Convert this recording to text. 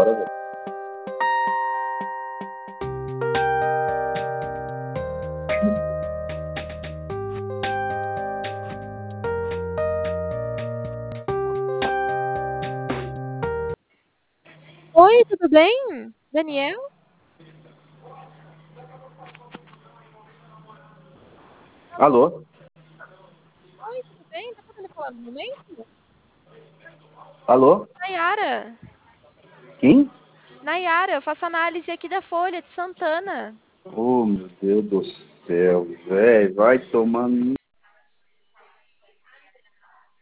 bora ver. Oi, tudo bem? Daniel? Alô? Alô? Oi, tudo bem? Tá podendo falar no momento? Alô? Nayara. Quem? Nayara, eu faço análise aqui da Folha de Santana. Oh, meu Deus do céu, velho, vai tomando